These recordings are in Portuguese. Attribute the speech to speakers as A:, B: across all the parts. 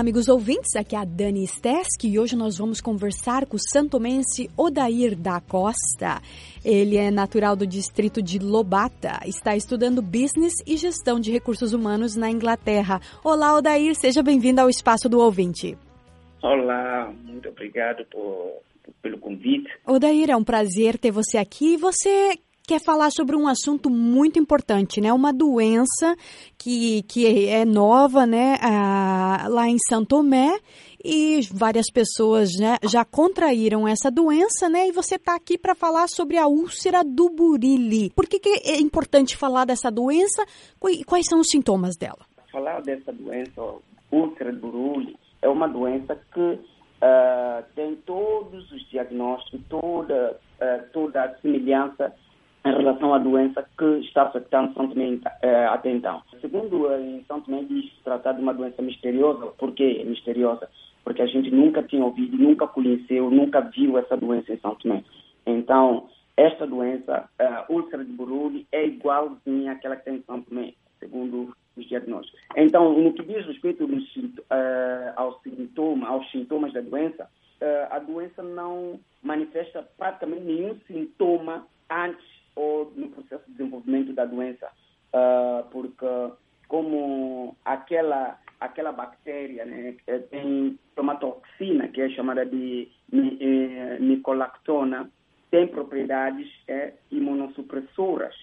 A: amigos ouvintes, aqui é a Dani Steski e hoje nós vamos conversar com o santomense Odair da Costa. Ele é natural do distrito de Lobata, está estudando Business e Gestão de Recursos Humanos na Inglaterra. Olá, Odair, seja bem-vindo ao Espaço do Ouvinte.
B: Olá, muito obrigado pelo convite.
A: Odair, é um prazer ter você aqui. Você quer falar sobre um assunto muito importante, né? Uma doença que é nova, né? Lá em São Tomé, e várias pessoas, né, já contraíram essa doença, né? E você está aqui para falar sobre a úlcera do Burili. Por que é importante falar dessa doença e quais são os sintomas dela?
B: Falar dessa doença, úlcera do Burili, é uma doença que tem todos os diagnósticos, toda a semelhança em relação à doença que está afetando São Tomé até então. Segundo em São Tomé, diz se tratar de uma doença misteriosa. Por que é misteriosa? Porque a gente nunca tinha ouvido, nunca conheceu, nunca viu essa doença em São Tomé. Então, esta doença, úlcera de Buruli, é igualzinha àquela que tem em São Tomé, segundo os diagnósticos. Então, no que diz respeito aos sintomas da doença, a doença não manifesta praticamente nenhum sintoma antes ou no processo de desenvolvimento da doença, porque como aquela bactéria, né, tem uma toxina que é chamada de micolactona, tem propriedades imunossupressoras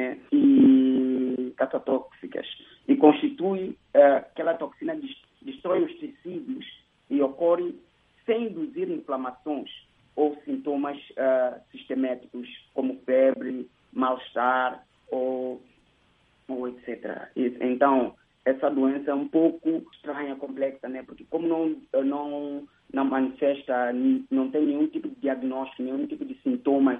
B: e catotóxicas, e constitui aquela toxina destrói os tecidos e ocorre sem induzir inflamações ou sintomas sistemáticos, como febre, mal-estar ou etc. Então, essa doença é um pouco estranha, complexa, né? Porque como não manifesta, não tem nenhum tipo de diagnóstico, nenhum tipo de sintomas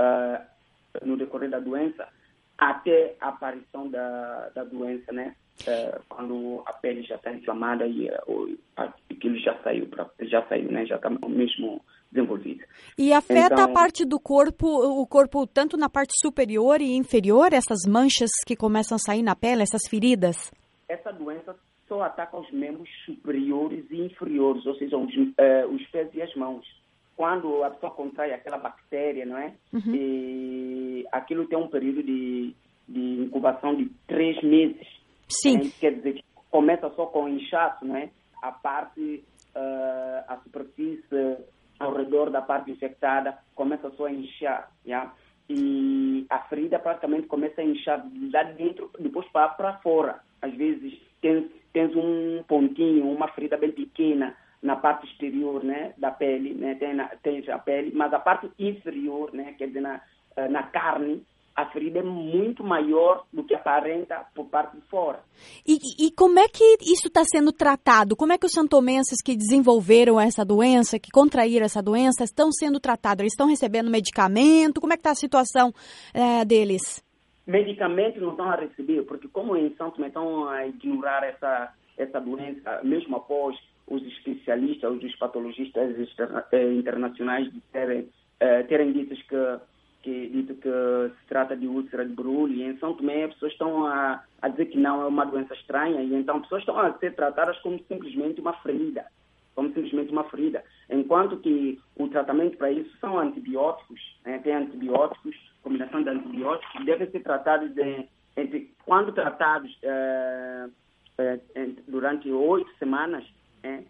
B: no decorrer da doença, até a aparição da doença, né? Quando a pele já está inflamada e aquilo já saiu, né? Já está mesmo desenvolvido.
A: E afeta então a parte do corpo, o corpo tanto na parte superior e inferior, essas manchas que começam a sair na pele, essas feridas?
B: Essa doença só ataca os membros superiores e inferiores, ou seja, os pés e as mãos. Quando a pessoa contrai aquela bactéria, não é?
A: Uhum.
B: E aquilo tem um período de incubação de 3 meses.
A: Sim.
B: Né? Quer dizer que começa só com inchaço, não é? A parte, a superfície ao redor da parte infectada começa só a inchar, já? E a ferida praticamente começa a inchar lá dentro, depois para fora. Às vezes tens um pontinho, uma ferida bem pequena na parte exterior, né, da pele, né, tens a pele, mas a parte inferior, né, quer dizer, na carne, a ferida é muito maior do que aparenta por parte de fora.
A: E como é que isso está sendo tratado? Como é que os santomenses que desenvolveram essa doença, que contraíram essa doença, estão sendo tratados? Eles estão recebendo medicamento? Como é que está a situação deles?
B: Medicamentos não estão a receber, porque como em São Tomé estão a ignorar essa doença, mesmo após os especialistas, os patologistas internacionais terem dito que se trata de úlcera de Buruli. Em São Tomé, as pessoas estão a dizer que não é uma doença estranha, e então as pessoas estão a ser tratadas como simplesmente uma ferida. Enquanto que o tratamento para isso são antibióticos, né? Tem antibióticos, combinação de antibióticos, que devem ser tratados quando tratados durante 8 semanas, é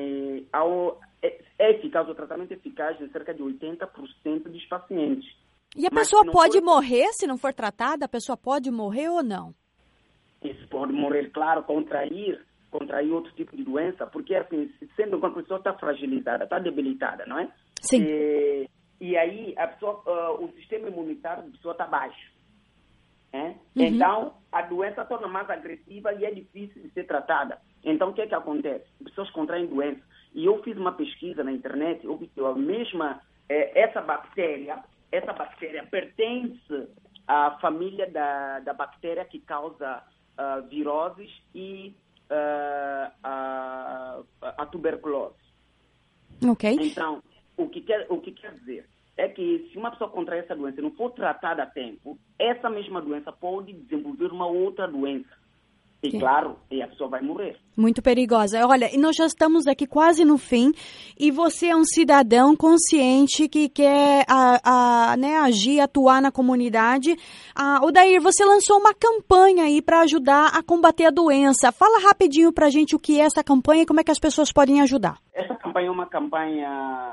B: eficaz, o tratamento é eficaz em cerca de 80% dos pacientes.
A: E a pessoa pode morrer se não for tratada? A pessoa pode morrer ou não?
B: Isso pode morrer, claro, contrair outro tipo de doença, porque assim, sendo que a pessoa está fragilizada, está debilitada, não é?
A: Sim.
B: E aí a pessoa, o sistema imunitário da pessoa está baixo. Uhum. Então, a doença torna mais agressiva e é difícil de ser tratada. Então, o que é que acontece? As pessoas contraem doença. E eu fiz uma pesquisa na internet, eu vi que a mesma, essa bactéria pertence à família da bactéria que causa viroses e a tuberculose.
A: Ok.
B: Então, o que quer dizer é que se uma pessoa contrai essa doença e não for tratada a tempo, essa mesma doença pode desenvolver uma outra doença. E claro, a pessoa vai morrer.
A: Muito perigosa. Olha, e nós já estamos aqui quase no fim, e você é um cidadão consciente que quer né, agir, atuar na comunidade. Odair, você lançou uma campanha aí para ajudar a combater a doença. Fala rapidinho para a gente o que é essa campanha e como é que as pessoas podem ajudar.
B: Essa campanha é uma campanha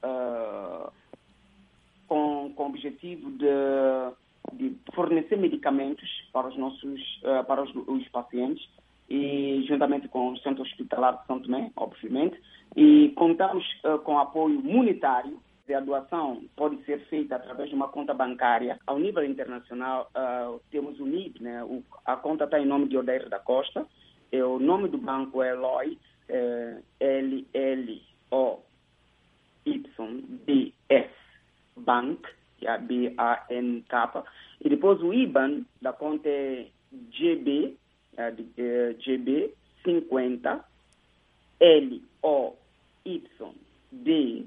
B: com o objetivo de fornecer medicamentos para os nossos para os pacientes, e juntamente com o Centro Hospitalar de São Tomé, obviamente, e contamos com apoio monetário. A doação pode ser feita através de uma conta bancária. Ao nível internacional, temos o NIB, né? A conta está em nome de Odair da Costa. O nome do banco é Lloyds, LLOYDS Bank, BANK. E depois o IBAN da conta é GB 50 LOYD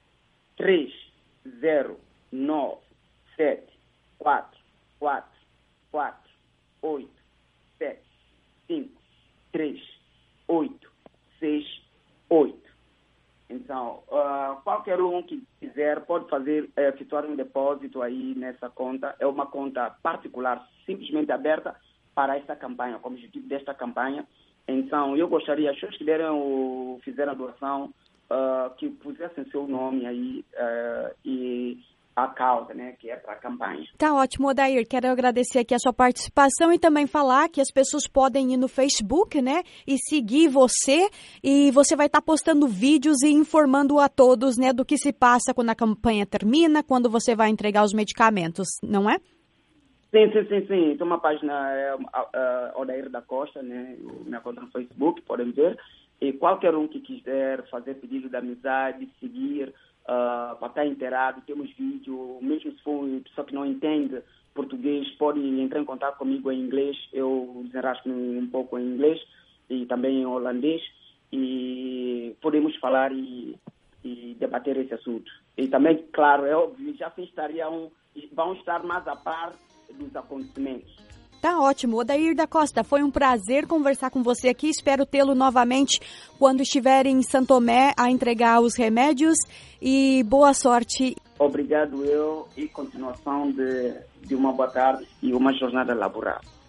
B: 30974487538868. Então, qualquer um que quiser pode efetuar um depósito aí nessa conta. É uma conta particular, simplesmente aberta para esta campanha, como objetivo desta campanha. Então, eu gostaria, as pessoas que fizeram a doação, que pusessem seu nome aí e a causa, né, que é para a campanha.
A: Tá ótimo, Odair. Quero agradecer aqui a sua participação e também falar que as pessoas podem ir no Facebook, né, e seguir você, e você vai estar postando vídeos e informando a todos, né, do que se passa quando a campanha termina, quando você vai entregar os medicamentos, não é?
B: Sim. Tem uma página, Odair da Costa, né, minha conta no Facebook, podem ver. E qualquer um que quiser fazer pedido de amizade, seguir, para estar inteirado, temos vídeo, mesmo se for uma pessoa que não entende português, pode entrar em contato comigo em inglês, eu desenrasco um pouco em inglês e também em holandês, e podemos falar e debater esse assunto. E também, claro, é óbvio, já vão estar mais a par dos acontecimentos.
A: Tá ótimo. Odair da Costa, foi um prazer conversar com você aqui. Espero tê-lo novamente quando estiver em São Tomé a entregar os remédios. E boa sorte.
B: Obrigado e continuação de uma boa tarde e uma jornada laboral.